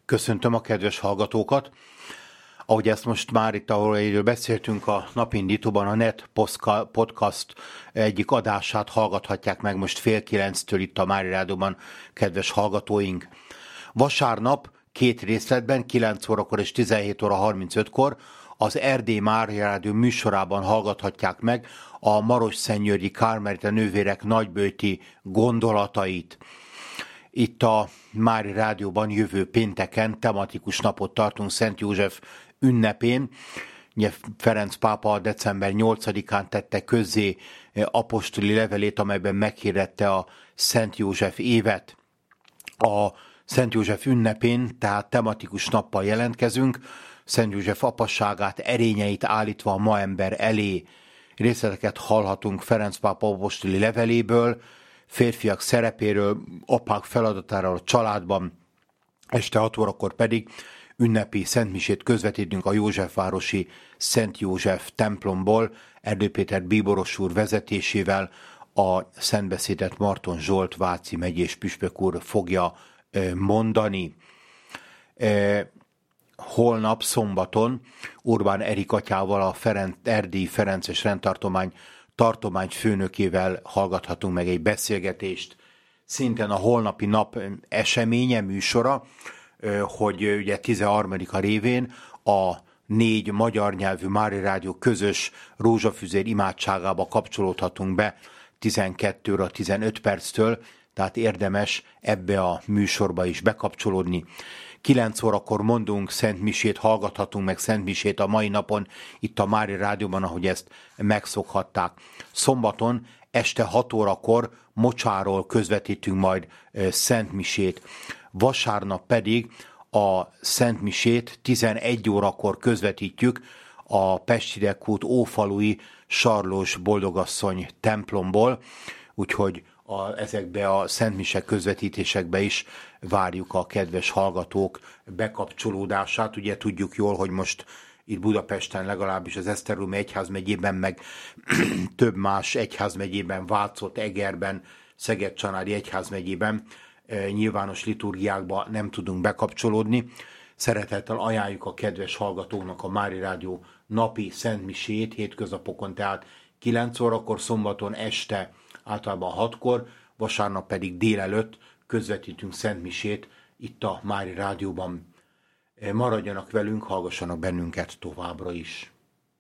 Köszöntöm a kedves hallgatókat. Ahogy ezt most már itt, ahol erről beszéltünk a napindítóban, a NET Podcast egyik adását hallgathatják meg most 8:30 itt a Mária Rádióban, kedves hallgatóink. Vasárnap 2 részletben, 9 órakor és 17 óra 35-kor az Erdély Mária Rádió műsorában hallgathatják meg a Marossszentgyörgyi Kármelita nővérek nagyböjti gondolatait. Itt a Mária Rádióban jövő pénteken tematikus napot tartunk Szent József ünnepén. Ferenc pápa december 8-án tette közzé apostoli levelét, amelyben meghirdette a Szent József évet. A Szent József ünnepén, tehát tematikus nappal jelentkezünk, Szent József apasságát, erényeit állítva a ma ember elé. Részleteket hallhatunk Ferenc pápa apostoli leveléből, férfiak szerepéről, apák feladatáról a családban, este 6 órakor pedig ünnepi szentmisét közvetítünk a Józsefvárosi Szent József templomból, Erdő Péter bíboros úr vezetésével. A szentbeszédet Marton Zsolt Váci megyés püspök úr fogja mondani. Holnap szombaton Urbán Erik atyával, a Erdélyi Ferences rendtartomány tartományfőnökével hallgathatunk meg egy beszélgetést. Szintén a holnapi nap eseménye, műsora, hogy ugye 13. révén a 4 magyar nyelvű Mária Rádió közös rózsafüzér imádságába kapcsolódhatunk be 12 óra 15 perctől, tehát érdemes ebbe a műsorba is bekapcsolódni. 9 órakor mondunk szentmisét, hallgathatunk meg szentmisét a mai napon itt a Mária Rádióban, ahogy ezt megszokhatták. Szombaton este 6 órakor Mocsáról közvetítünk majd szentmisét. Vasárnap pedig a szentmisét 11 órakor közvetítjük a Pest-hidegkút Ófalui Sarlós Boldogasszony templomból, úgyhogy ezekbe a szentmise közvetítésekbe is várjuk a kedves hallgatók bekapcsolódását. Ugye tudjuk jól, hogy most itt Budapesten, legalábbis az Esztergomi egyházmegyében, meg több más egyházmegyében, Vácott, Egerben, Szeged-Csanádi egyházmegyében nyilvános liturgiákba nem tudunk bekapcsolódni. Szeretettel ajánljuk a kedves hallgatóknak a Mária Rádió napi szentmisét, hétköznapokon, tehát 9 órakor, szombaton este általában 6-kor, vasárnap pedig délelőtt közvetítünk szentmisét itt a Mária Rádióban. Maradjanak velünk, hallgassanak bennünket továbbra is.